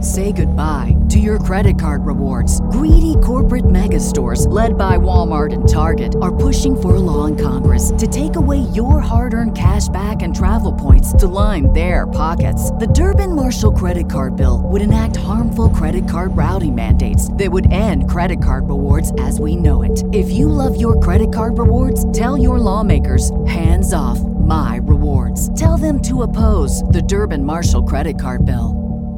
Say goodbye to your credit card rewards. Greedy corporate mega stores, led by Walmart and Target, are pushing for a law in Congress to take away your hard-earned cash back and travel points to line their pockets. The Durbin-Marshall credit card bill would enact harmful credit card routing mandates that would end credit card rewards as we know it. If you love your credit card rewards, tell your lawmakers, hands off my rewards. Tell them to oppose the Durbin-Marshall credit card bill.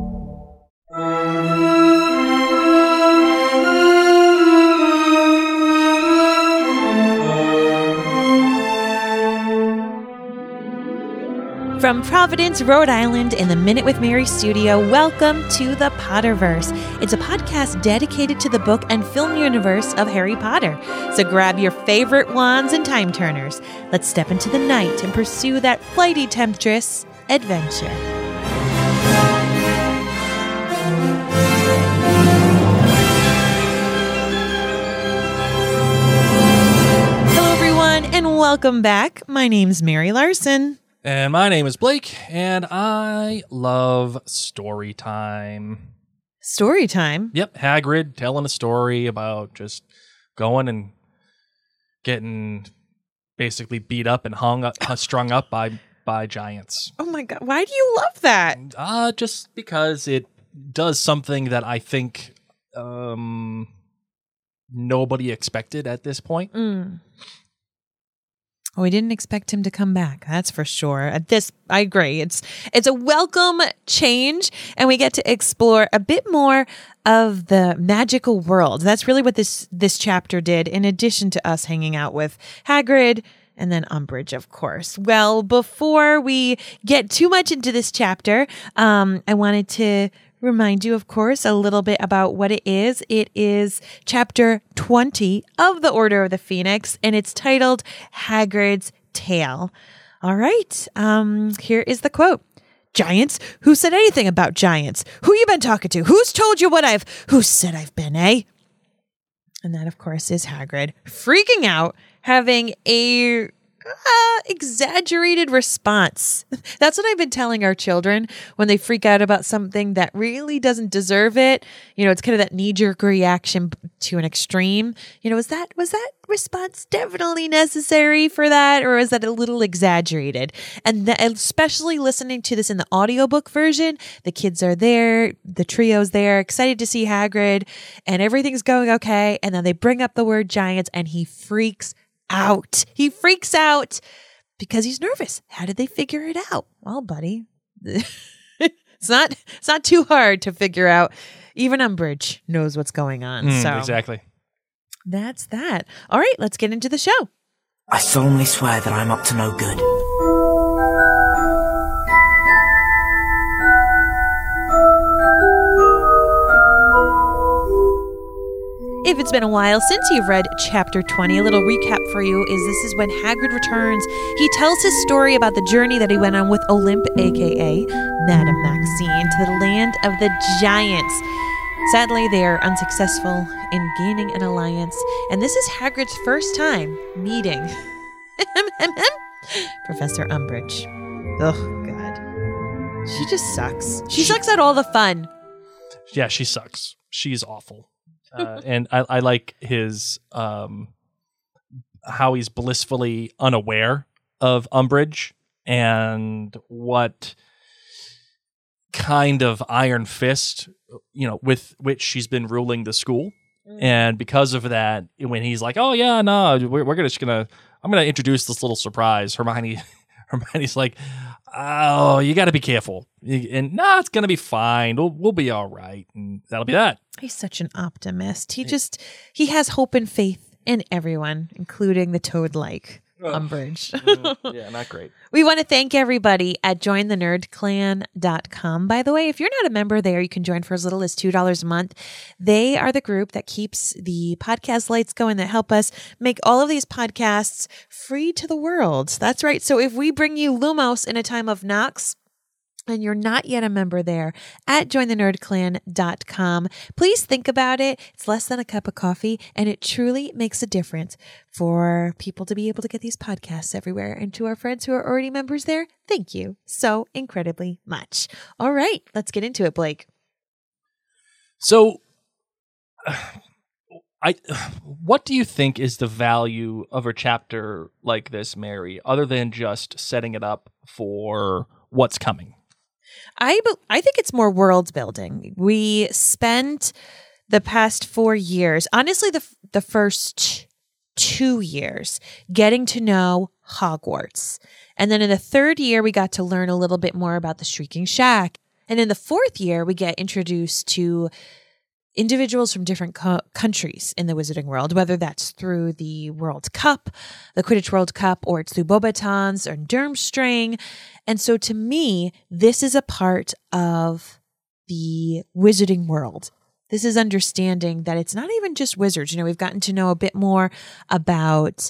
From Providence, Rhode Island, in the Minute with Mary studio, welcome to the Potterverse. It's a podcast dedicated to the book and film universe of Harry Potter. So grab your favorite wands and time turners. Let's step into the night and pursue that flighty temptress adventure. Hello, everyone, and welcome back. My name's Mary Larson. And my name is Blake, and I love story time. Story time? Yep, Hagrid telling a story about just going and getting basically beat up and strung up by giants. Oh my God, why do you love that? Just because it does something that I think nobody expected at this point. Oh, we didn't expect him to come back. That's for sure. I agree. It's a welcome change, and we get to explore a bit more of the magical world. That's really what this chapter did, in addition to us hanging out with Hagrid and then Umbridge, of course. Well, before we get too much into this chapter, I wanted to remind you, of course, a little bit about what it is. It is chapter 20 of the Order of the Phoenix, and it's titled Hagrid's Tale. All right, here is the quote. Giants? Who said anything about giants? Who you been talking to? Who's told you who said I've been, eh? And that, of course, is Hagrid freaking out, having a exaggerated response. That's what I've been telling our children when they freak out about something that really doesn't deserve it. You know, it's kind of that knee-jerk reaction to an extreme. You know, was that response definitely necessary for that, or is that a little exaggerated? And especially listening to this in the audiobook version, the kids are there, the trio's there, excited to see Hagrid, and everything's going okay. And then they bring up the word giants, and he freaks out. He freaks out because he's nervous. How did they figure it out? Well, buddy, it's not too hard to figure out. Even Umbridge knows what's going on. So exactly. That's that. All right, let's get into the show. I solemnly swear that I'm up to no good. If it's been a while since you've read chapter 20, a little recap for you is this is when Hagrid returns. He tells his story about the journey that he went on with Olymp, a.k.a. Madame Maxine, to the land of the giants. Sadly, they are unsuccessful in gaining an alliance, and this is Hagrid's first time meeting Professor Umbridge. Oh, God. She just sucks. She sucks at all the fun. Yeah, she sucks. She's awful. And I like his how he's blissfully unaware of Umbridge and what kind of iron fist, with which she's been ruling the school. And because of that, when he's like, "Oh yeah, no, I'm gonna introduce this little surprise," Hermione's like, "Oh, you got to be careful." And it's going to be fine. We'll be all right. And that'll be that. He's such an optimist. He has hope and faith in everyone, including the toad-like Umbridge. Yeah, not great. We want to thank everybody at jointhenerdclan.com. By the way, if you're not a member there, you can join for as little as $2 a month. They are the group that keeps the podcast lights going, that help us make all of these podcasts free to the world. That's right. So if we bring you Lumos in a time of Nox, and you're not yet a member there, at jointhenerdclan.com, please think about it. It's less than a cup of coffee, and it truly makes a difference for people to be able to get these podcasts everywhere. And to our friends who are already members there, thank you so incredibly much. All right, let's get into it, Blake. So, what do you think is the value of a chapter like this, Mary, other than just setting it up for what's coming? I think it's more world building. We spent the past 4 years, honestly, the first 2 years, getting to know Hogwarts. And then in the third year, we got to learn a little bit more about the Shrieking Shack. And in the fourth year, we get introduced to individuals from different countries in the Wizarding World, whether that's through the World Cup, the Quidditch World Cup, or it's through Beauxbatons or Durmstrang. And so to me, this is a part of the Wizarding World. This is understanding that it's not even just wizards. You know, we've gotten to know a bit more about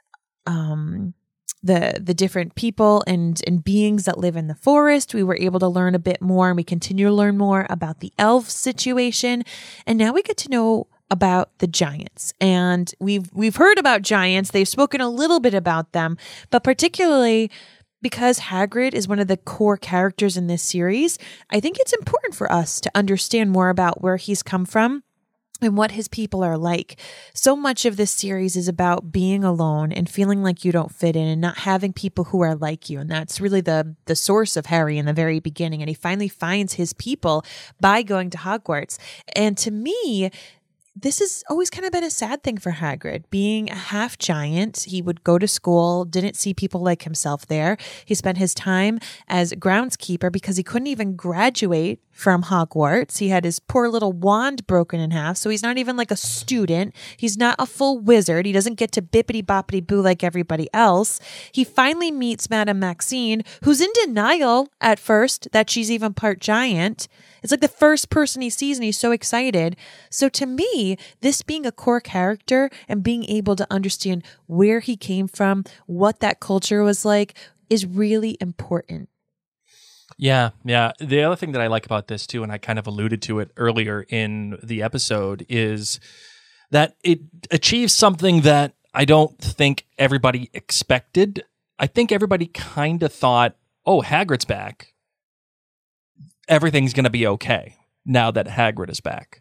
the different people and beings that live in the forest. We were able to learn a bit more, and we continue to learn more about the elf situation. And now we get to know about the giants. And we've heard about giants. They've spoken a little bit about them, but particularly because Hagrid is one of the core characters in this series, I think it's important for us to understand more about where he's come from and what his people are like. So much of this series is about being alone and feeling like you don't fit in and not having people who are like you. And that's really the source of Harry in the very beginning. And he finally finds his people by going to Hogwarts. And to me, this has always kind of been a sad thing for Hagrid. Being a half giant, he would go to school, didn't see people like himself there. He spent his time as groundskeeper because he couldn't even graduate from Hogwarts. He had his poor little wand broken in half, so he's not even like a student. He's not a full wizard. He doesn't get to bippity-boppity-boo like everybody else. He finally meets Madame Maxine, who's in denial at first that she's even part giant. It's like the first person he sees and he's so excited. So to me, this being a core character and being able to understand where he came from, what that culture was like, is really important. Yeah. The other thing that I like about this too, and I kind of alluded to it earlier in the episode, is that it achieves something that I don't think everybody expected. I think everybody kind of thought, oh, Hagrid's back. Everything's going to be okay now that Hagrid is back.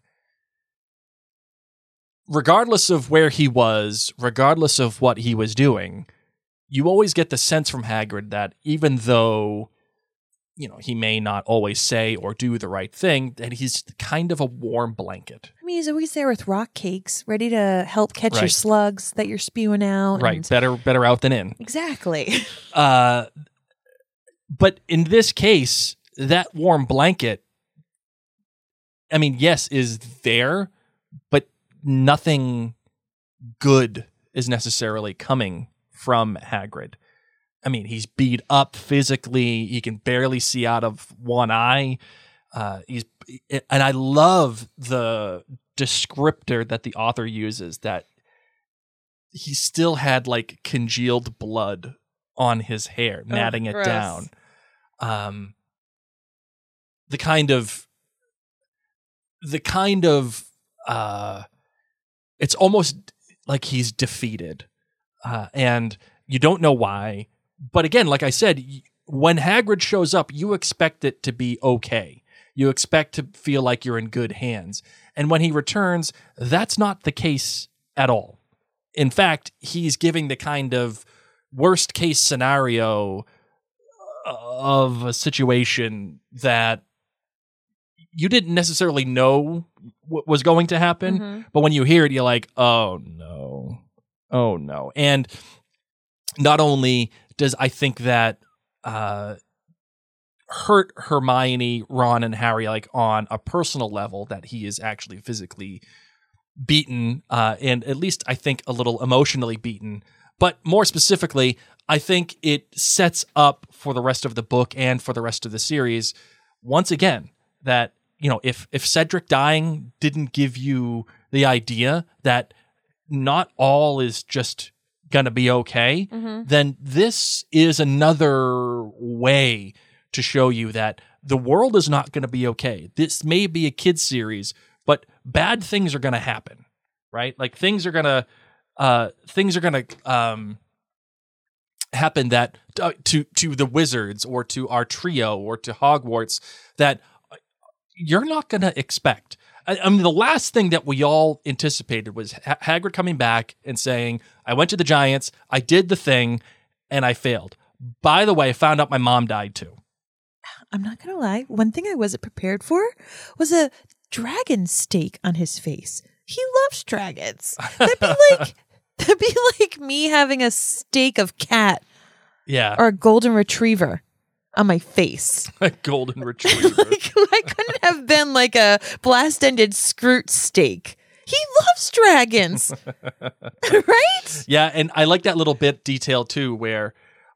Regardless of where he was, regardless of what he was doing, you always get the sense from Hagrid that even though, you know, he may not always say or do the right thing, that he's kind of a warm blanket. I mean, he's always there with rock cakes, ready to help catch your slugs that you're spewing out. Right, better out than in. Exactly. But in this case, that warm blanket, I mean, yes, is there, but nothing good is necessarily coming from Hagrid. I mean, he's beat up physically. He can barely see out of one eye. And I love the descriptor that the author uses, that he still had like congealed blood on his hair, matting it down. The kind of it's almost like he's defeated, and you don't know why. But again, like I said, when Hagrid shows up, you expect it to be okay. You expect to feel like you're in good hands. And when he returns, that's not the case at all. In fact, he's giving the kind of worst case scenario of a situation that you didn't necessarily know what was going to happen, but when you hear it, you're like, oh no. And not only does I think that hurt Hermione, Ron, and Harry like on a personal level, that he is actually physically beaten, and at least I think a little emotionally beaten. But more specifically, I think it sets up for the rest of the book and for the rest of the series, once again, that, you know, if Cedric dying didn't give you the idea that not all is just going to be okay, then this is another way to show you that the world is not going to be okay. This may be a kid's series, but bad things are going to happen, right? Like things are going to happen that to the wizards or to our trio or to Hogwarts that you're not going to expect. I mean, the last thing that we all anticipated was Hagrid coming back and saying, I went to the Giants, I did the thing, and I failed. By the way, I found out my mom died too. I'm not going to lie. One thing I wasn't prepared for was a dragon steak on his face. He loves dragons. That'd be like me having a steak of cat Yeah. or a golden retriever on my face. A golden retriever. I couldn't have been like a blast-ended scroot steak. He loves dragons. Right? Yeah, and I like that little bit detail too where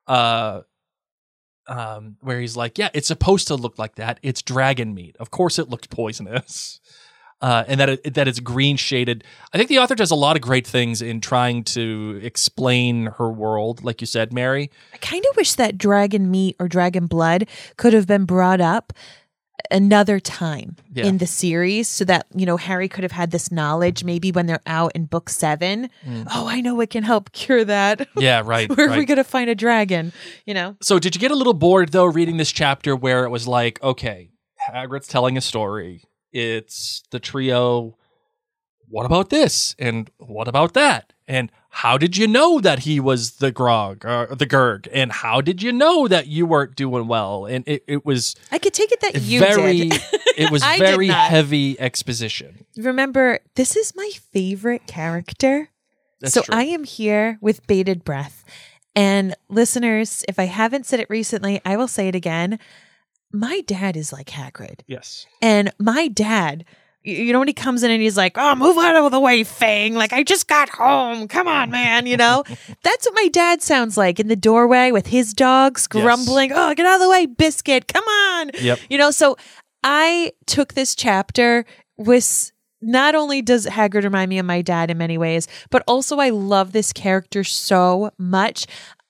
he's like, yeah, it's supposed to look like that. It's dragon meat. Of course it looks poisonous. And that it's green shaded. I think the author does a lot of great things in trying to explain her world, like you said, Mary. I kind of wish that dragon meat or dragon blood could have been brought up another time in the series so that, Harry could have had this knowledge maybe when they're out in book 7. Oh, I know what can help cure that. Yeah, right. Where are we going to find a dragon, So did you get a little bored, though, reading this chapter where it was like, okay, Hagrid's telling a story. It's the trio. What about this? And what about that? And how did you know that he was the Grog or the Gurg? And how did you know that you weren't doing well? And it was. I could take it that you did. It was I very did not. heavy exposition. Remember, this is my favorite character. That's so true. I am here with bated breath. And listeners, if I haven't said it recently, I will say it again. My dad is like Hagrid. Yes. And my dad, when he comes in and he's like, oh, move out of the way, Fang. Like, I just got home. Come on, man. That's what my dad sounds like in the doorway with his dogs grumbling. Oh, get out of the way, Biscuit. Come on. Yep. So I took this chapter with not only does Hagrid remind me of my dad in many ways, but also I love this character so much.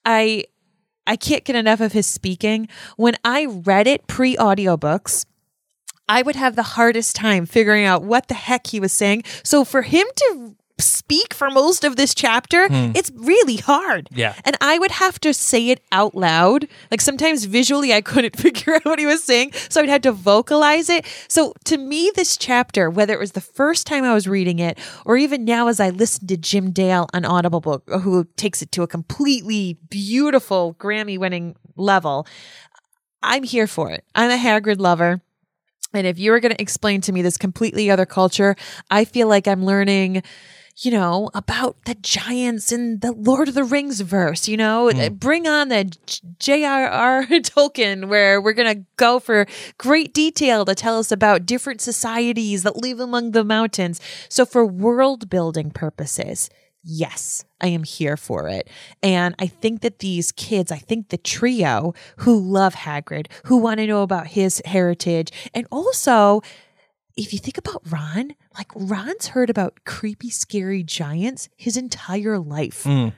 I can't get enough of his speaking. When I read it pre-audiobooks, I would have the hardest time figuring out what the heck he was saying. So for him to speak for most of this chapter, it's really hard. Yeah. And I would have to say it out loud. Like sometimes visually I couldn't figure out what he was saying, so I'd have to vocalize it. So to me, this chapter, whether it was the first time I was reading it or even now as I listen to Jim Dale on Audible Book, who takes it to a completely beautiful Grammy-winning level, I'm here for it. I'm a Hagrid lover. And if you were going to explain to me this completely other culture, I feel like I'm learning, about the giants in the Lord of the Rings verse, bring on the J.R.R. Tolkien, where we're going to go for great detail to tell us about different societies that live among the mountains. So for world building purposes, yes, I am here for it. And I think that these kids, the trio who love Hagrid, who want to know about his heritage, and also, if you think about Ron, Ron's heard about creepy, scary giants his entire life. They're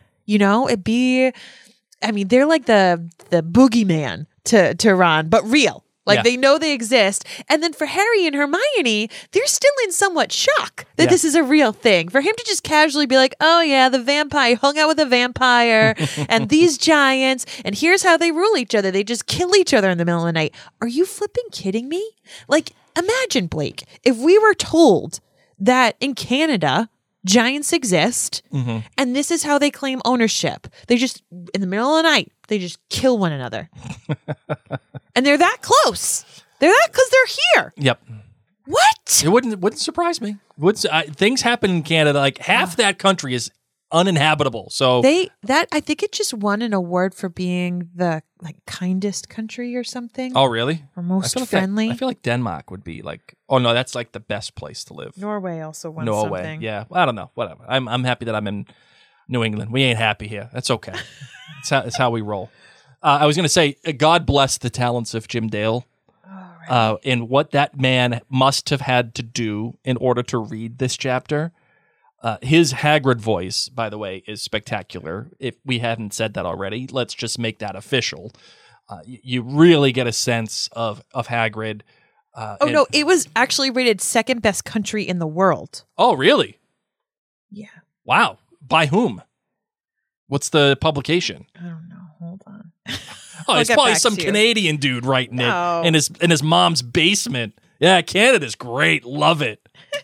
like the boogeyman to Ron, but real. They know they exist. And then for Harry and Hermione, they're still in somewhat shock that this is a real thing. For him to just casually be like, oh yeah, the vampire hung out with a vampire and these giants, and here's how they rule each other. They just kill each other in the middle of the night. Are you flipping kidding me? Imagine, Blake, if we were told that in Canada, giants exist, and this is how they claim ownership. They just, in the middle of the night, they just kill one another. And they're that close. They're that because they're here. Yep. What? It wouldn't surprise me. Things happen in Canada. Half that country is uninhabitable. So I think it just won an award for being the kindest country or something. Oh, really? Or most friendly. I feel like Denmark would be oh no, that's the best place to live. Norway also won Norway. something. Yeah. I don't know. Whatever. I'm happy that I'm in New England. We ain't happy here. That's okay. It's how we roll. I was going to say, God bless the talents of Jim Dale. And what that man must have had to do in order to read this chapter. His Hagrid voice, by the way, is spectacular. If we hadn't said that already, let's just make that official. You really get a sense of Hagrid. No, it was actually rated second best country in the world. Oh, really? Yeah. Wow. By whom? What's the publication? I don't know. Hold on. Oh, it's probably some Canadian dude writing it in his mom's basement. Yeah, Canada's great. Love it.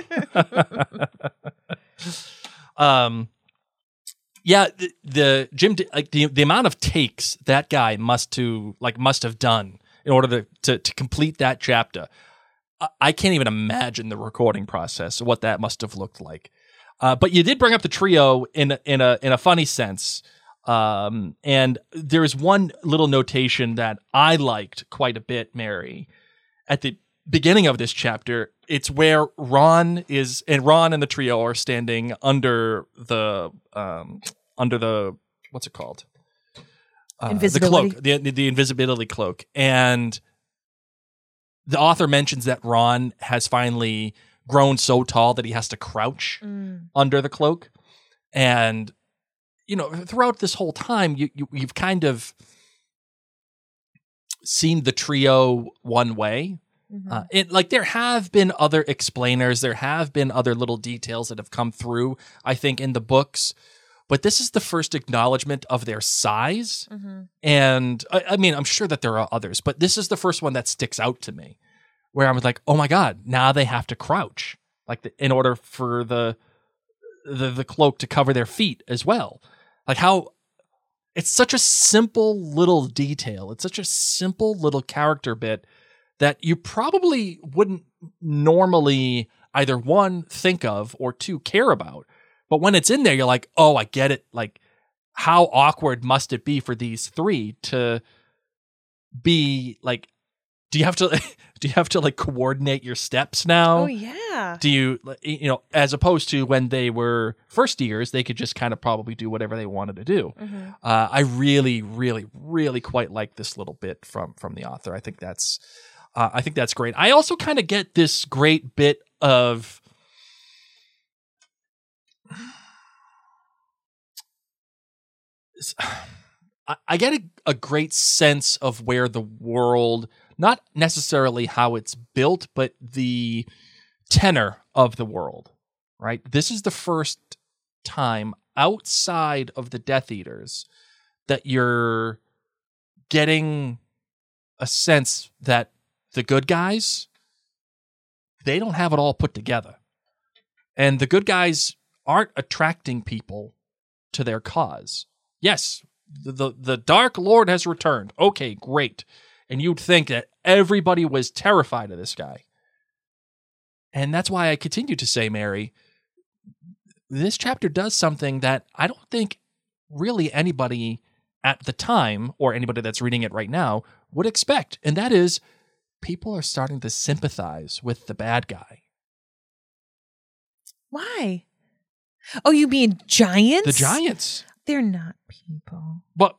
Yeah, the Jim, like the amount of takes that guy must have done in order to complete that chapter. I can't even imagine the recording process, what that must have looked like. But you did bring up the trio in a funny sense. And there is one little notation that I liked quite a bit, Mary, at the beginning of this chapter. It's where Ron and the trio are standing under the what's it called? Invisibility. The cloak, the invisibility cloak. And the author mentions that Ron has finally grown so tall that he has to crouch under the cloak. And throughout this whole time, you've kind of seen the trio one way. There have been other explainers, there have been other little details that have come through, I think, in the books, but this is the first acknowledgement of their size. And I mean, I'm sure that there are others, but this is the first one that sticks out to me, where I was like, oh my God, now they have to crouch, in order for the cloak to cover their feet as well. Like how it's such a simple little detail. It's such a simple little character bit that you probably wouldn't normally either one, think of, or two, care about. But when it's in there, you're like, oh, I get it. Like, how awkward must it be for these three to be like, do you have to like coordinate your steps now? Oh yeah. Do you, as opposed to when they were first years, they could just kind of probably do whatever they wanted to do. I really, really, really quite like this little bit from the author. I think that's great. I also kind of get this great bit of I get a great sense of where the world, not necessarily how it's built, but the tenor of the world, right? This is the first time outside of the Death Eaters that you're getting a sense that the good guys, they don't have it all put together. And the good guys aren't attracting people to their cause. Yes, the Dark Lord has returned. Okay, great. And you'd think that everybody was terrified of this guy. And that's why I continue to say, Mary, this chapter does something that I don't think really anybody at the time, or anybody that's reading it right now, would expect. And that is, people are starting to sympathize with the bad guy. Why? Oh, you mean giants? The giants. They're not people. But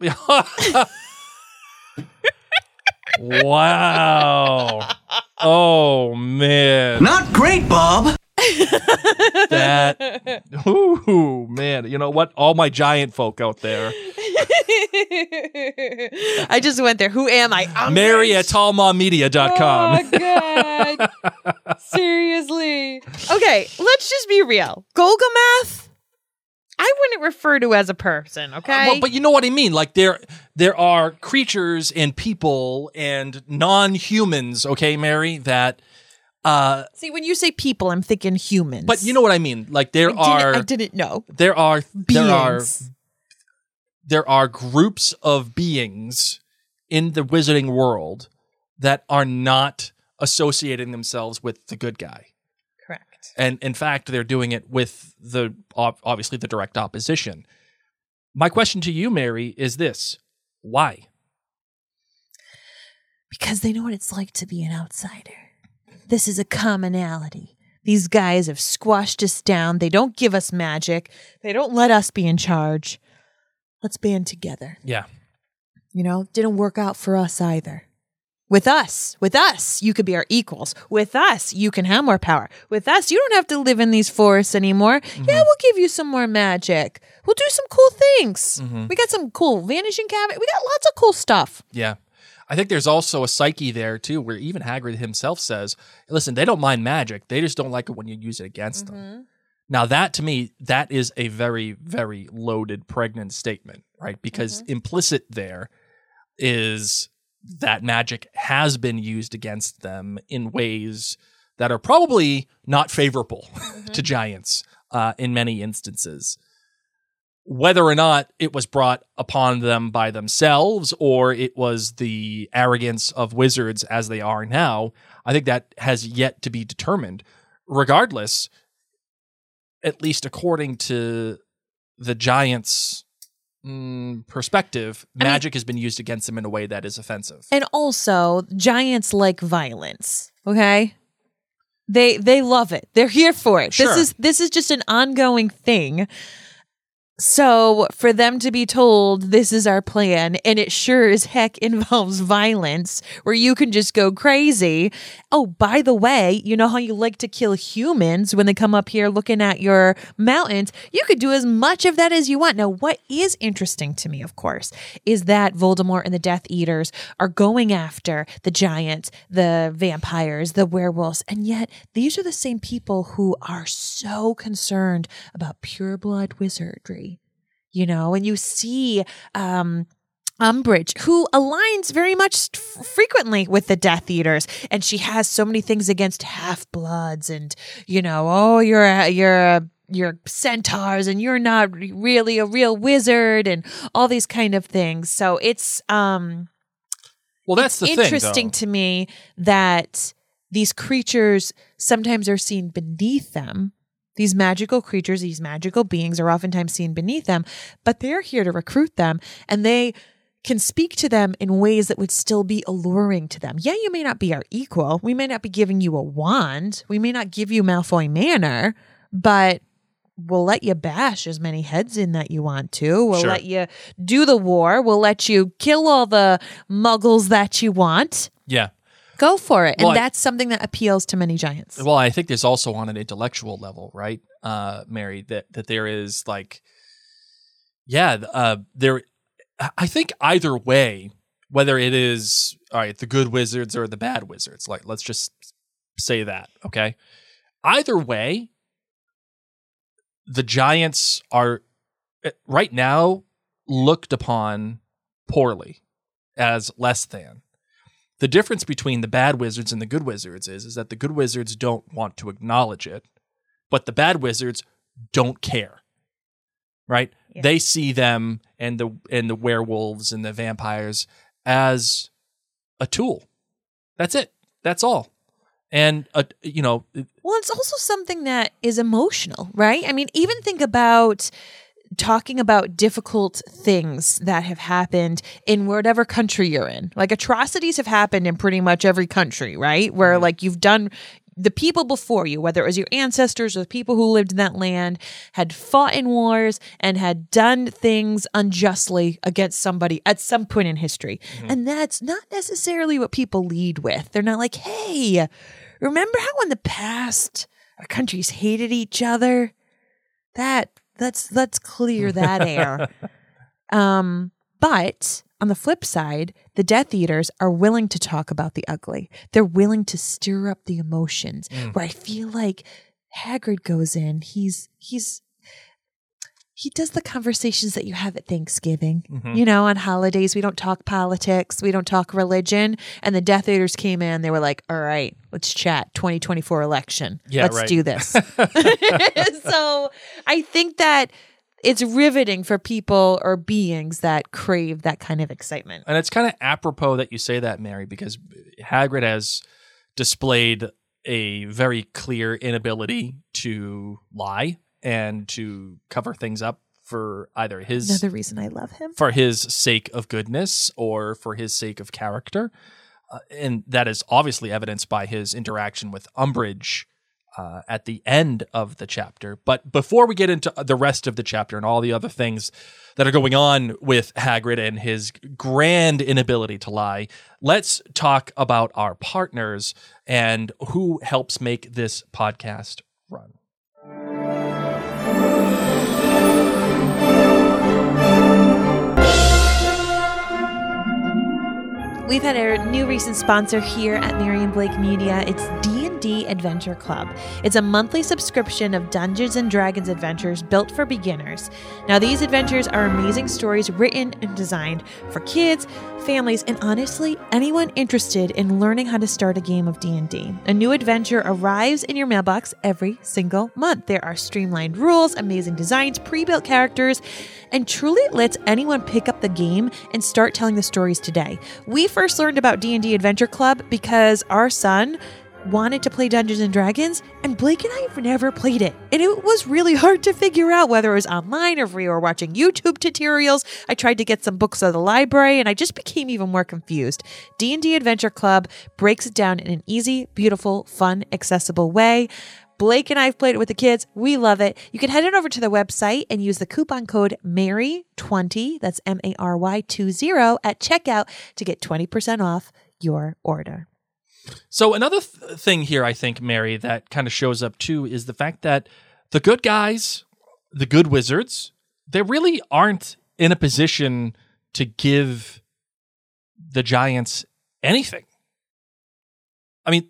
wow. Oh man. Not great, Bob. Ooh, man. You know what? All my giant folk out there. I just went there. Who am I? Mary at tallmommedia.com. Oh, God. Seriously. Okay, let's just be real. Golgamath, I wouldn't refer to as a person, okay? Well, but you know what I mean. Like there are creatures and people and non-humans, okay, Mary, that... See, when you say people, I'm thinking humans. But you know what I mean. Like I didn't know. There are Beings. There are groups of beings in the wizarding world that are not associating themselves with the good guy. Correct. And in fact, they're doing it with obviously the direct opposition. My question to you, Mary, is this. Why? Because they know what it's like to be an outsider. This is a commonality. These guys have squashed us down. They don't give us magic. They don't let us be in charge. Let's band together. Yeah. Didn't work out for us either. With us, you could be our equals. With us, you can have more power. With us, you don't have to live in these forests anymore. Mm-hmm. Yeah, we'll give you some more magic. We'll do some cool things. Mm-hmm. We got some cool vanishing cabinet. We got lots of cool stuff. Yeah. I think there's also a psyche there, too, where even Hagrid himself says, listen, they don't mind magic. They just don't like it when you use it against them. Now, that, to me, that is a very, very loaded, pregnant statement, right? Because implicit there is that magic has been used against them in ways that are probably not favorable to giants in many instances. Whether or not it was brought upon them by themselves or it was the arrogance of wizards as they are now, I think that has yet to be determined. Regardless, at least according to the giants' perspective, magic has been used against them in a way that is offensive. And also, giants like violence, okay? They love it. They're here for it. Sure. This is just an ongoing thing. So for them to be told this is our plan and it sure as heck involves violence where you can just go crazy. Oh, by the way, you know how you like to kill humans when they come up here looking at your mountains? You could do as much of that as you want. Now, what is interesting to me, of course, is that Voldemort and the Death Eaters are going after the giants, the vampires, the werewolves, and yet these are the same people who are so concerned about pureblood wizardry. You know, and you see Umbridge, who aligns very much frequently with the Death Eaters, and she has so many things against half-bloods, and you know, oh, you're centaurs, and you're not really a real wizard, and all these kind of things. So it's well, that's the interesting thing, to me that these creatures sometimes are seen beneath them. These magical creatures, these magical beings are oftentimes seen beneath them, but they're here to recruit them, and they can speak to them in ways that would still be alluring to them. Yeah, you may not be our equal. We may not be giving you a wand. We may not give you Malfoy Manor, but we'll let you bash as many heads in that you want to. We'll let you do the war. We'll let you kill all the muggles that you want. Yeah. Go for it. Well, and that's something that appeals to many giants. Well, I think there's also on an intellectual level, right, Mary, that there is like, there. I think either way, whether it is all right, the good wizards or the bad wizards, like let's just say that, okay. Either way, the giants are right now looked upon poorly as less than. The difference between the bad wizards and the good wizards is that the good wizards don't want to acknowledge it, but the bad wizards don't care. Right? Yeah. They see them and the werewolves and the vampires as a tool. That's it. That's all. And well, it's also something that is emotional, right? I mean, even think about talking about difficult things that have happened in whatever country you're in. Like atrocities have happened in pretty much every country, right? Where like you've done, the people before you, whether it was your ancestors or the people who lived in that land, had fought in wars and had done things unjustly against somebody at some point in history. Mm-hmm. And that's not necessarily what people lead with. They're not like, hey, remember how in the past our countries hated each other? Let's clear that air. But on the flip side, the Death Eaters are willing to talk about the ugly. They're willing to stir up the emotions. Where I feel like Hagrid goes in, he does the conversations that you have at Thanksgiving. Mm-hmm. You know, on holidays, we don't talk politics, we don't talk religion. And the Death Eaters came in, they were like, all right, let's chat 2024 election. Yeah, let's do this. So I think that it's riveting for people or beings that crave that kind of excitement. And it's kind of apropos that you say that, Mary, because Hagrid has displayed a very clear inability to lie and to cover things up for either his... Another reason I love him. For his sake of goodness or for his sake of character. And that is obviously evidenced by his interaction with Umbridge at the end of the chapter. But before we get into the rest of the chapter and all the other things that are going on with Hagrid and his grand inability to lie, let's talk about our partners and who helps make this podcast run. We've had a new recent sponsor here at Marion Blake Media. It's D&D D&D Adventure Club. It's a monthly subscription of Dungeons & Dragons adventures built for beginners. Now, these adventures are amazing stories written and designed for kids, families, and honestly, anyone interested in learning how to start a game of D&D. A new adventure arrives in your mailbox every single month. There are streamlined rules, amazing designs, pre-built characters, and truly lets anyone pick up the game and start telling the stories today. We first learned about D&D Adventure Club because our son wanted to play Dungeons and Dragons, and Blake and I have never played it. And it was really hard to figure out whether it was online or if we were watching YouTube tutorials. I tried to get some books out of the library, and I just became even more confused. D&D Adventure Club breaks it down in an easy, beautiful, fun, accessible way. Blake and I have played it with the kids. We love it. You can head on over to the website and use the coupon code MARY20, that's MARY20 at checkout to get 20% off your order. So another thing here, I think, Mary, that kind of shows up too is the fact that the good guys, the good wizards, they really aren't in a position to give the giants anything. I mean,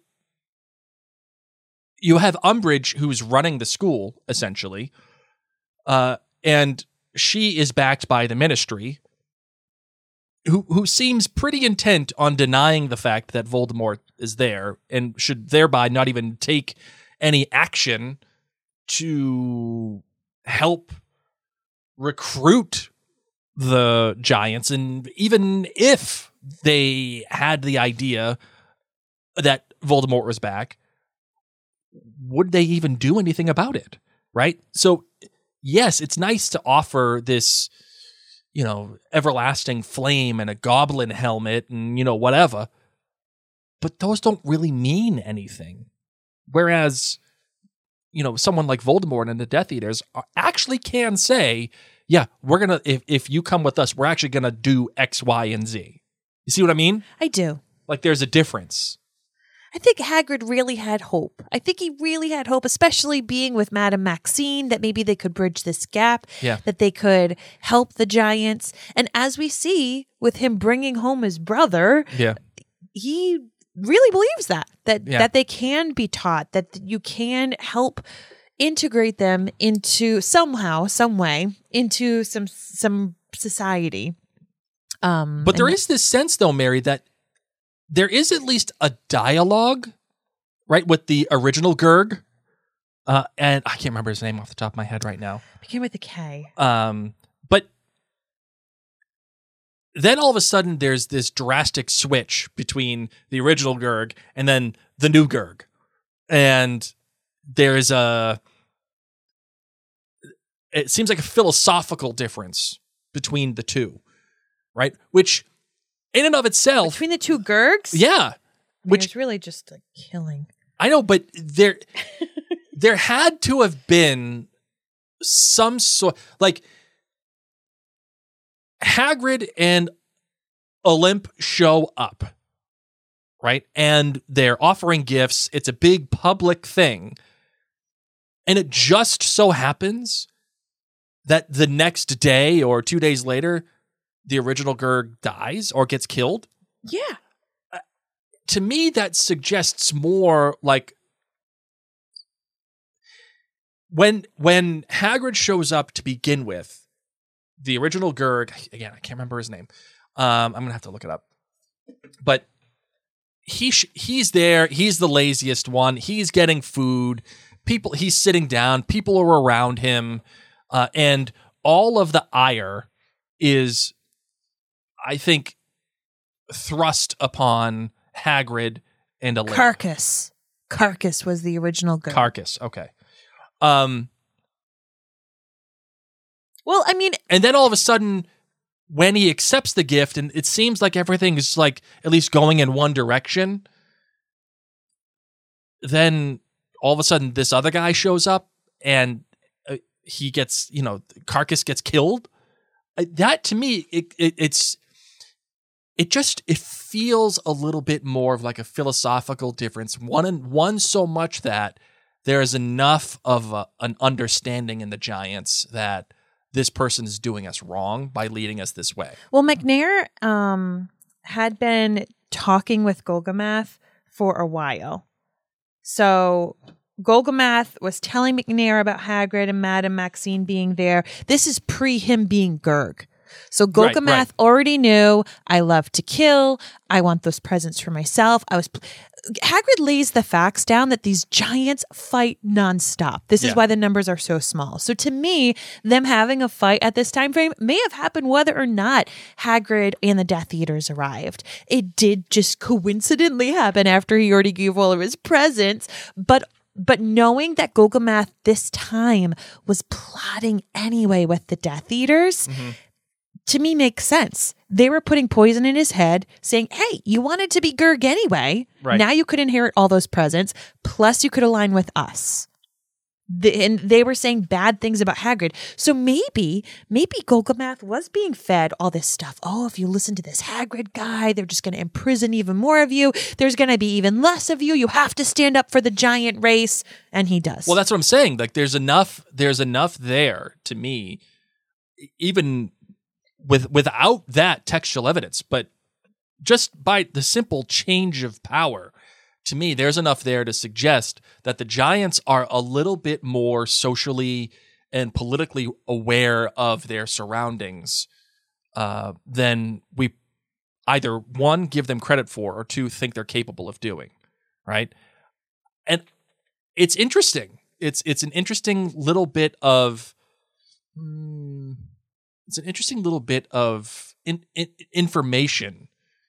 you have Umbridge, who's running the school, essentially, and she is backed by the Ministry, who seems pretty intent on denying the fact that Voldemort is there and should thereby not even take any action to help recruit the giants. And even if they had the idea that Voldemort was back, would they even do anything about it? Right? So, yes, it's nice to offer this, everlasting flame and a goblin helmet and, whatever. But those don't really mean anything. Whereas, someone like Voldemort and the Death Eaters actually can say, yeah, we're going to, if you come with us, we're actually going to do X, Y, and Z. You see what I mean? I do. Like there's a difference. I think Hagrid really had hope. I think he really had hope, especially being with Madame Maxine, that maybe they could bridge this gap, that they could help the giants. And as we see with him bringing home his brother, he really believes that they can be taught, that you can help integrate them into somehow, some way, into some society. But there is this sense, though, Mary, that there is at least a dialogue, right, with the original Gurg, and I can't remember his name off the top of my head right now. Begin with a K. But then all of a sudden, there's this drastic switch between the original Gurg and then the new Gurg, and there's it seems like a philosophical difference between the two, right? Which, in and of itself, between the two Gurgs, which is really just a killing. I know, but there had to have been some sort, like Hagrid and Olymp show up, right? And they're offering gifts. It's a big public thing, and it just so happens that the next day or 2 days later, the original Gurg dies or gets killed. Yeah. To me, that suggests more like when Hagrid shows up to begin with, the original Gurg, again, I can't remember his name. I'm going to have to look it up. But he's there. He's the laziest one. He's getting food. He's sitting down. People are around him. And all of the ire is, I think, thrust upon Hagrid and Olymp. Carcass was the original Gurg. Carcass, okay. Well, I mean... And then all of a sudden, when he accepts the gift, and it seems like everything is like at least going in one direction, then all of a sudden this other guy shows up and he gets, Carcass gets killed. That, to me, it feels a little bit more of like a philosophical difference. One so much that there is enough of an understanding in the giants that this person is doing us wrong by leading us this way. Well, McNair had been talking with Golgamath for a while. So Golgamath was telling McNair about Hagrid and Madame Maxine being there. This is pre him being Gurg. So Golgamath already knew, I love to kill. I want those presents for myself. Hagrid lays the facts down that these giants fight nonstop. This is why the numbers are so small. So to me, them having a fight at this time frame may have happened whether or not Hagrid and the Death Eaters arrived. It did just coincidentally happen after he already gave all of his presents, but knowing that Golgamath this time was plotting anyway with the Death Eaters, to me makes sense. They were putting poison in his head, saying, hey, you wanted to be Gurg anyway. Right. Now you could inherit all those presents, plus you could align with us. And they were saying bad things about Hagrid. So maybe Golgamath was being fed all this stuff. Oh, if you listen to this Hagrid guy, they're just going to imprison even more of you. There's going to be even less of you. You have to stand up for the giant race. And he does. Well, that's what I'm saying. Like there's enough there to me, even without that textual evidence, but just by the simple change of power, to me, there's enough there to suggest that the giants are a little bit more socially and politically aware of their surroundings than we either, one, give them credit for, or two, think they're capable of doing, right? And it's interesting. It's an interesting little bit of... It's an interesting little bit of information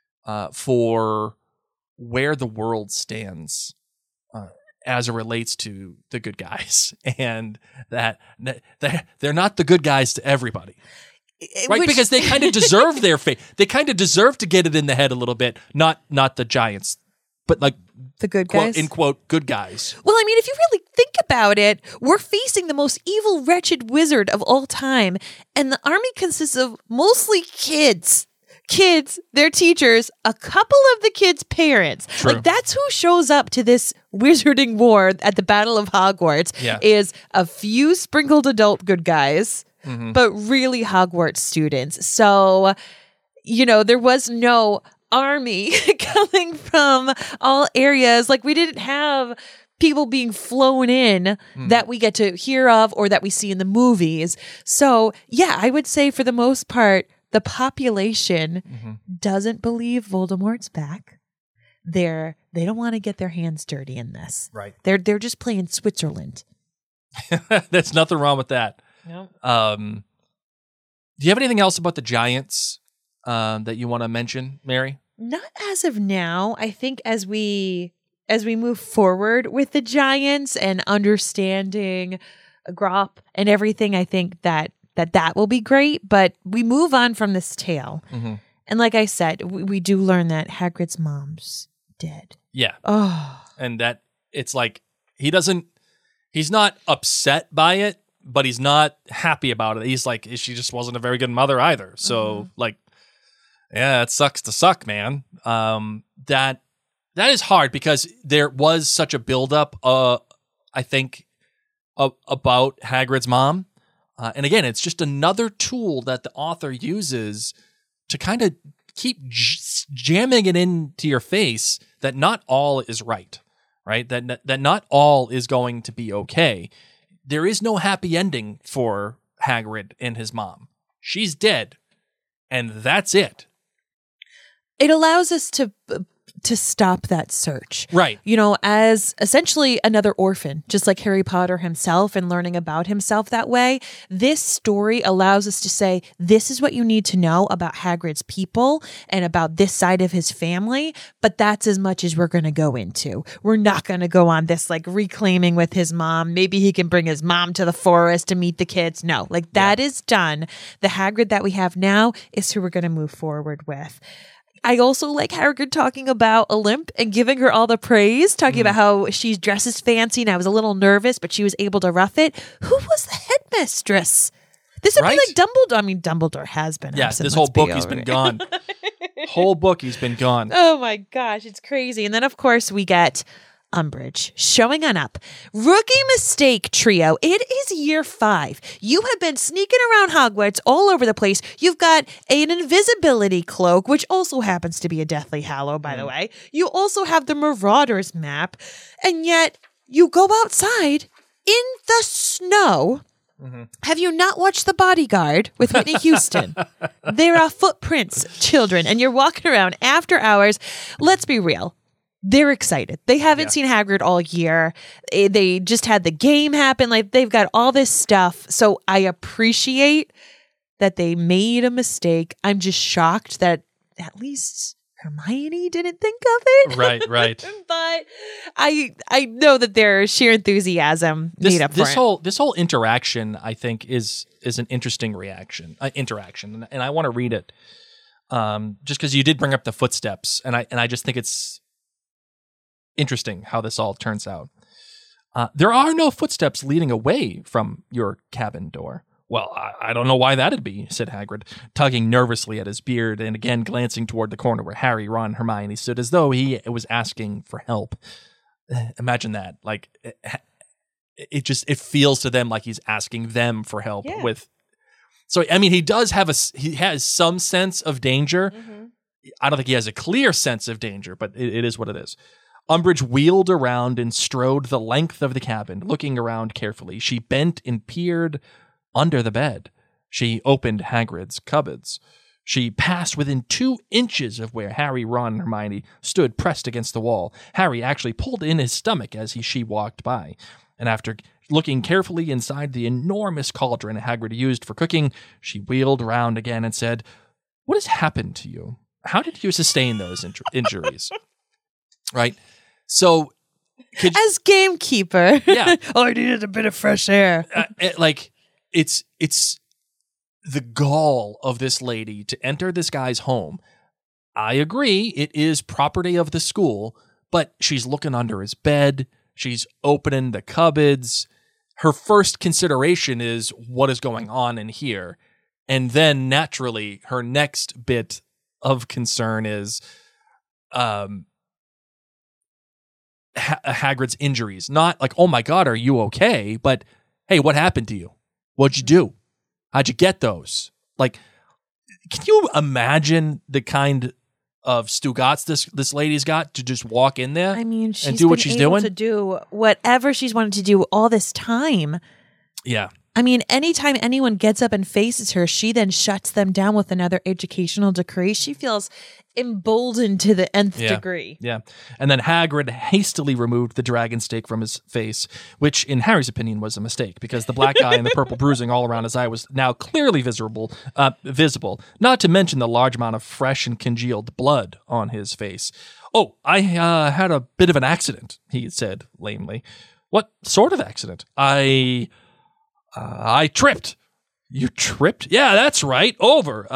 for where the world stands as it relates to the good guys, and that they're not the good guys to everybody, right? Because they kind of deserve their fate. They kind of deserve to get it in the head a little bit. Not the giants, but like the good guys, quote, in quote, good guys. Well, I mean, if you really think about it, we're facing the most evil, wretched wizard of all time, and the army consists of mostly kids, their teachers, a couple of the kids' parents. True. Like that's who shows up to this wizarding war at the Battle of Hogwarts. Is a few sprinkled adult good guys, but really Hogwarts students. So, there was no army coming from all areas. Like we didn't have people being flown in that we get to hear of or that we see in the movies. So yeah, I would say for the most part, the population doesn't believe Voldemort's back. They don't want to get their hands dirty in this. Right. They're just playing Switzerland. There's nothing wrong with that. No. Do you have anything else about the giants that you want to mention, Mary? Not as of now. I think as we move forward with the giants and understanding Grop and everything, I think that will be great. But we move on from this tale. And like I said, we do learn that Hagrid's mom's dead. Yeah. Oh. And that it's like he's not upset by it, but he's not happy about it. He's like, she just wasn't a very good mother either. So like, yeah, it sucks to suck, man. That is hard because there was such a buildup, I think, about Hagrid's mom. And again, it's just another tool that the author uses to kind of keep jamming it into your face that not all is right? That not all is going to be okay. There is no happy ending for Hagrid and his mom. She's dead, and that's it. It allows us to stop that search. Right. As essentially another orphan, just like Harry Potter himself and learning about himself that way. This story allows us to say, this is what you need to know about Hagrid's people and about this side of his family, but that's as much as we're going to go into. We're not going to go on this like reclaiming with his mom. Maybe he can bring his mom to the forest to meet the kids. No, that is done. The Hagrid that we have now is who we're going to move forward with. I also like Hagrid talking about Olymp and giving her all the praise, talking about how she dresses fancy, and I was a little nervous, but she was able to rough it. Who was the headmistress? This would be like Dumbledore. I mean, Dumbledore has been. Yeah, this whole book he's been gone. Whole book he's been gone. Oh my gosh, it's crazy. And then of course we get Umbridge, showing on up. Rookie mistake trio. It is year 5. You have been sneaking around Hogwarts all over the place. You've got an invisibility cloak, which also happens to be a Deathly Hallow, by the way. You also have the Marauders map. And yet you go outside in the snow. Have you not watched The Bodyguard with Whitney Houston? There are footprints, children, and you're walking around after hours. Let's be real. They're excited. They haven't seen Hagrid all year. They just had the game happen. Like, they've got all this stuff. So I appreciate that they made a mistake. I'm just shocked that at least Hermione didn't think of it. Right. But I know that their sheer enthusiasm made up for it. This whole interaction, I think, is an interesting interaction, and I want to read it, just because you did bring up the footsteps, and I just think it's interesting how this all turns out. There are no footsteps leading away from your cabin door. Well, I don't know why that'd be, said Hagrid, tugging nervously at his beard and again glancing toward the corner where Harry, Ron, and Hermione stood as though he was asking for help. Imagine that. Like, it feels to them like he's asking them for help with. So, I mean, he has some sense of danger. I don't think he has a clear sense of danger, but it is what it is. Umbridge wheeled around and strode the length of the cabin, looking around carefully. She bent and peered under the bed. She opened Hagrid's cupboards. She passed within 2 inches of where Harry, Ron, and Hermione stood pressed against the wall. Harry actually pulled in his stomach as she walked by. And after looking carefully inside the enormous cauldron Hagrid used for cooking, she wheeled around again and said, "What has happened to you? How did you sustain those injuries?" Right? So, as gamekeeper, I needed a bit of fresh air. It's the gall of this lady to enter this guy's home. I agree, it is property of the school, but she's looking under his bed. She's opening the cupboards. Her first consideration is what is going on in here. And then naturally, her next bit of concern is Hagrid's injuries. Not like, oh my God, are you okay? But hey, what happened to you? What'd you do? How'd you get those? Like, can you imagine the kind of Stugatz this lady's got to just walk in there? I mean, she's and do what she's doing? To do whatever she's wanted to do all this time. Yeah. I mean, anytime anyone gets up and faces her, she then shuts them down with another educational decree. She feels emboldened to the nth degree. Yeah. And then Hagrid hastily removed the dragon stake from his face, which in Harry's opinion was a mistake because the black eye and the purple bruising all around his eye was now clearly visible, not to mention the large amount of fresh and congealed blood on his face. "Oh, I had a bit of an accident," he said lamely. "What sort of accident?" I tripped." "You tripped?" "Yeah, that's right. Over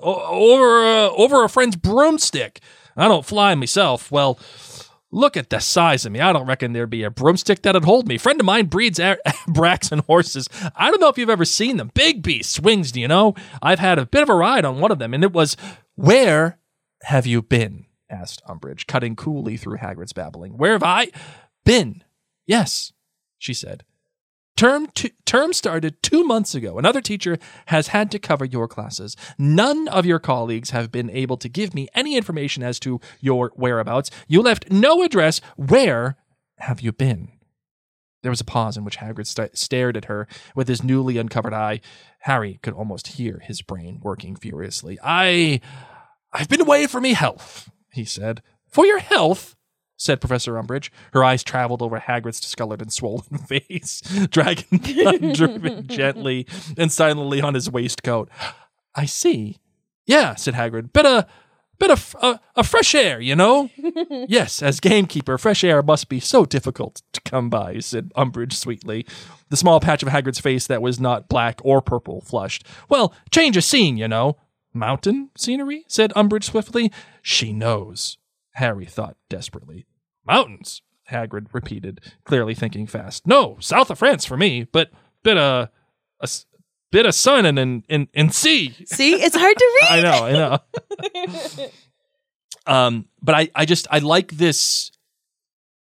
a friend's broomstick. I don't fly myself. Well, look at the size of me. I don't reckon there'd be a broomstick that'd hold me. Friend of mine breeds Braxton horses. I don't know if you've ever seen them. Big beast swings, do you know? I've had a bit of a ride on one of them, and it was..." "Where have you been?" asked Umbridge, cutting coolly through Hagrid's babbling. "Where have I been?" "Yes," she said. Term started 2 months ago. Another teacher has had to cover your classes. None of your colleagues have been able to give me any information as to your whereabouts. You left no address. Where have you been?" There was a pause in which Hagrid stared at her with his newly uncovered eye. Harry could almost hear his brain working furiously. I've been away for me health," he said. "For your health?" said Professor Umbridge. Her eyes traveled over Hagrid's discolored and swollen face, dragging driven gently and silently on his waistcoat. "I see." "Yeah," said Hagrid. Bit of fresh air, you know?" "Yes, as gamekeeper, fresh air must be so difficult to come by," said Umbridge sweetly. The small patch of Hagrid's face that was not black or purple flushed. "Well, change of scene, you know." "Mountain scenery?" said Umbridge swiftly. She knows. Harry thought desperately. "Mountains," Hagrid repeated, clearly thinking fast. "No, south of France for me, but bit of sun and sea." See, it's hard to read. I know. But I like this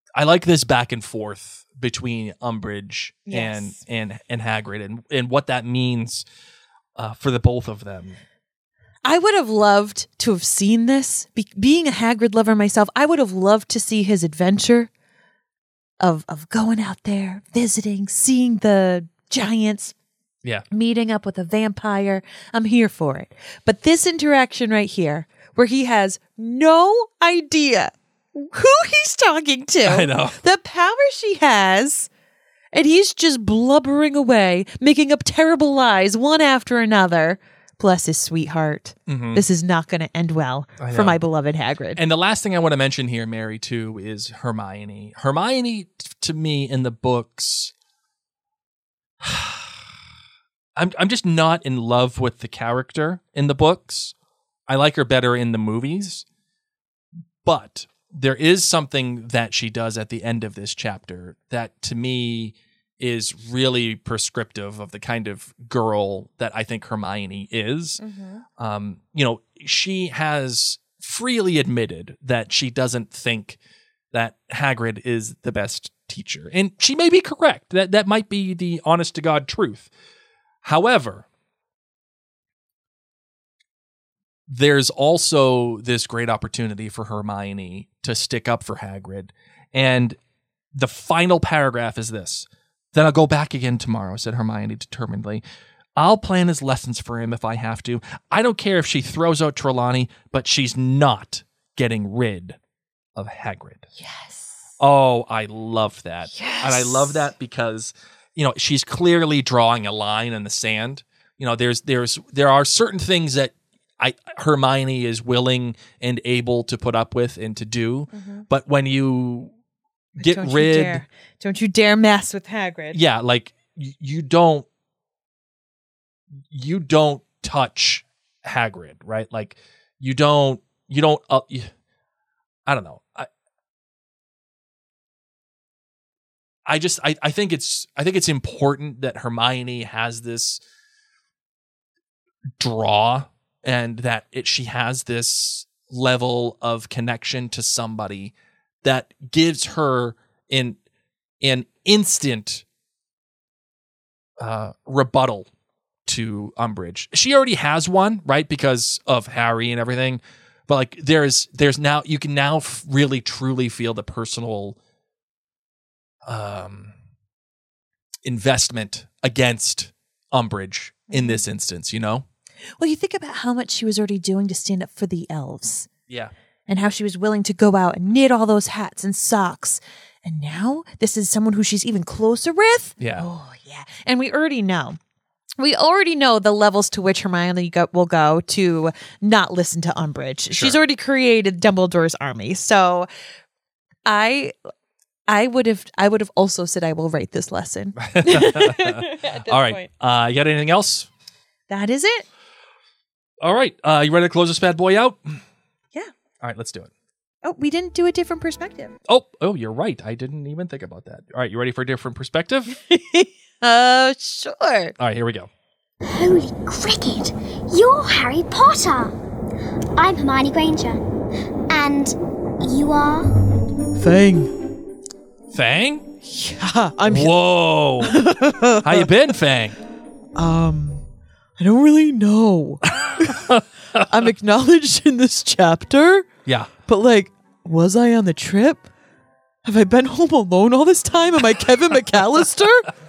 I like this back and forth between Umbridge Yes. and Hagrid and what that means for the both of them. I would have loved to have seen this. Being a Hagrid lover myself, I would have loved to see his adventure of going out there, visiting, seeing the giants, Yeah. meeting up with a vampire. I'm here for it. But this interaction right here, where he has no idea who he's talking to, I know. the power she has, and he's just blubbering away, making up terrible lies one after another. Bless his sweetheart. This is not going to end well I for know. my beloved Hagrid. And the last thing I want to mention here, Mary, too, is Hermione. Hermione, to me, in the books, I'm just not in love with the character in the books. I like her better in the movies. But there is something that she does at the end of this chapter that, to me, is really prescriptive of the kind of girl that I think Hermione is. She has freely admitted that she doesn't think that Hagrid is the best teacher. And she may be correct. That might be the honest to God truth. However, there's also this great opportunity for Hermione to stick up for Hagrid. And the final paragraph is this. Then I'll go back again tomorrow, said Hermione determinedly. I'll plan his lessons for him if I have to. I don't care if she throws out Trelawney, but she's not getting rid of Hagrid. Yes. Oh, I love that. Yes. And I love that because, she's clearly drawing a line in the sand. There are certain things that Hermione is willing and able to put up with and to do. But when you Don't you dare mess with Hagrid. Yeah, like you don't touch Hagrid, right? Like you don't I don't know. I think it's important that Hermione has this draw and that she has this level of connection to somebody that gives her an instant rebuttal to Umbridge. She already has one, right? Because of Harry and everything. But like there's now, you can now really truly feel the personal investment against Umbridge in this instance, Well, you think about how much she was already doing to stand up for the elves. Yeah. And how she was willing to go out and knit all those hats and socks. And now this is someone who she's even closer with? Yeah. Oh, yeah. And we already know the levels to which Hermione will go to not listen to Umbridge. Sure. She's already created Dumbledore's army. So I would have also said I will write this lesson. All right. Point. You got anything else? That is it. All right. You ready to close this bad boy out? Yeah. All right, let's do it. Oh, we didn't do a different perspective. Oh, you're right. I didn't even think about that. All right, you ready for a different perspective? Sure. All right, here we go. Holy cricket! You're Harry Potter! I'm Hermione Granger. And you are? Fang. Fang? Yeah, I'm Whoa. How you been, Fang? I don't really know. I'm acknowledged in this chapter, Yeah. but was I on the trip? Have I been home alone all this time? Am I Kevin McAllister?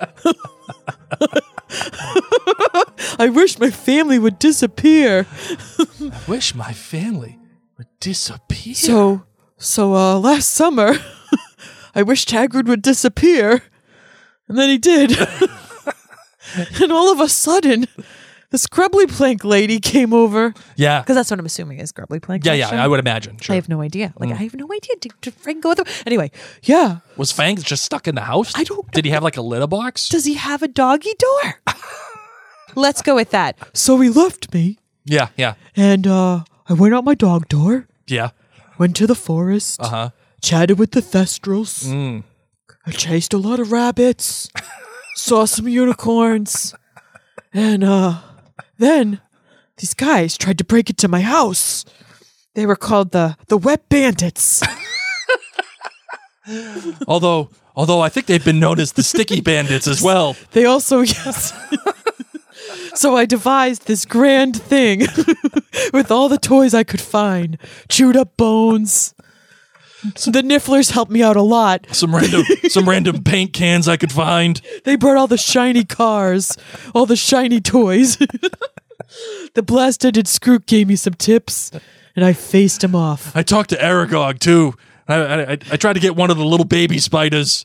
I wish my family would disappear. I wish my family would disappear. So last summer, I wished Hagrid would disappear, and then he did. And all of a sudden, this Grubbly Plank lady came over. Yeah. Because that's what I'm assuming is Grubbly Plank. Yeah, I would imagine. Sure. I have no idea. I have no idea. Did Frank go through? Anyway, yeah. Was Fang just stuck in the house? I don't- Did he have like a litter box? Does he have a doggy door? Let's go with that. So he left me, Yeah. and I went out my dog door, Yeah. went to the forest, Uh-huh. chatted with the Thestrals. I chased a lot of rabbits, saw some unicorns, and then these guys tried to break into my house. They were called the Wet Bandits. Although I think they've been known as the Sticky Bandits as well. They also, yes. So I devised this grand thing with all the toys I could find. Chewed up bones. So the Nifflers helped me out a lot. Some random paint cans I could find. They brought all the shiny cars, all the shiny toys. The blast-ended Skrook gave me some tips, and I faced him off. I talked to Aragog, too. I tried to get one of the little baby spiders.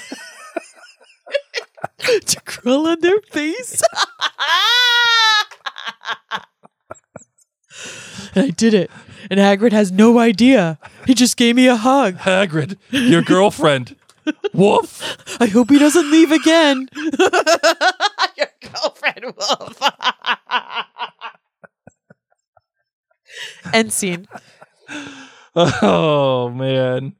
To crawl on their face. And I did it. And Hagrid has no idea. He just gave me a hug. Hagrid, your girlfriend. Woof. I hope he doesn't leave again. Your girlfriend, Woof. End scene. Oh, man.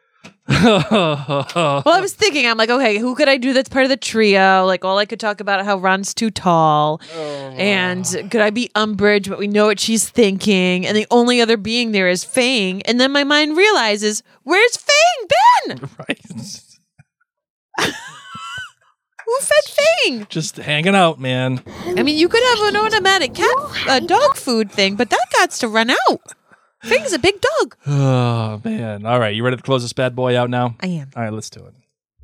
Well, I was thinking, I'm like, okay, who could I do that's part of the trio? Like, all I could talk about how Ron's too tall. And could I be Umbridge, but we know what she's thinking. And the only other being there is Fang. And then my mind realizes, where's Fang been? Right. Who fed Fang? Just hanging out, man. I mean, you could have an automatic dog food thing, but that got to run out. Fang's a big dog. Oh, man. All right, you ready to close this bad boy out now? I am. All right, let's do it.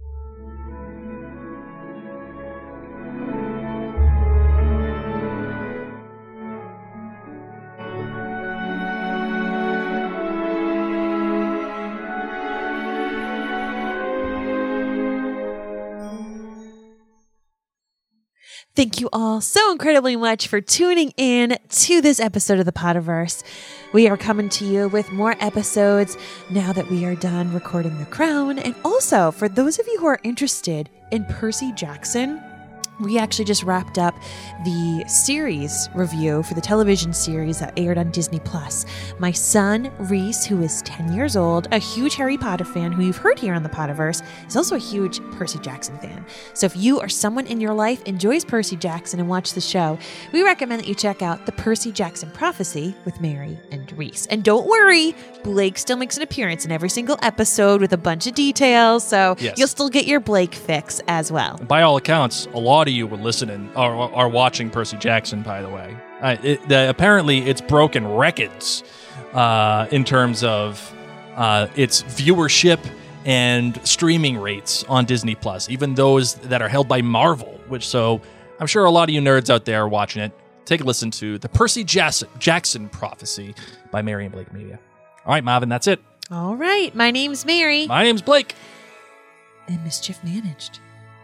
Thank you all so incredibly much for tuning in to this episode of the Potterverse. We are coming to you with more episodes now that we are done recording The Crown. And also, for those of you who are interested in Percy Jackson, we actually just wrapped up the series review for the television series that aired on Disney+. My son, Reese, who is 10 years old, a huge Harry Potter fan who you've heard here on the Potterverse, is also a huge Percy Jackson fan. So if you or someone in your life enjoys Percy Jackson and watch the show, we recommend that you check out the Percy Jackson Prophecy with Mary and Reese. And don't worry, Blake still makes an appearance in every single episode with a bunch of details, so you'll still get your Blake fix as well. By all accounts, a lot of you were listening or are watching Percy Jackson, by the way. Apparently, it's broken records in terms of its viewership and streaming rates on Disney+, even those that are held by Marvel, so I'm sure a lot of you nerds out there are watching it. Take a listen to the Percy Jackson Prophecy by Mary and Blake Media. All right, Marvin, that's it. All right, my name's Mary. My name's Blake. And Mischief Managed.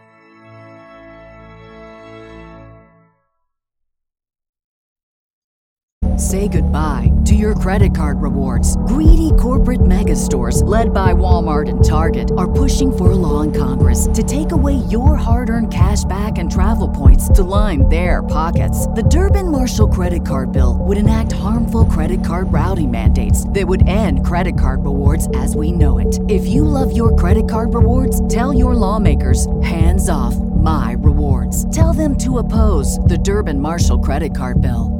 Say goodbye to your credit card rewards. Greedy corporate mega stores, led by Walmart and Target, are pushing for a law in Congress to take away your hard-earned cash back and travel points to line their pockets. The Durbin-Marshall credit card bill would enact harmful credit card routing mandates that would end credit card rewards as we know it. If you love your credit card rewards, tell your lawmakers, hands off my rewards. Tell them to oppose the Durbin-Marshall credit card bill.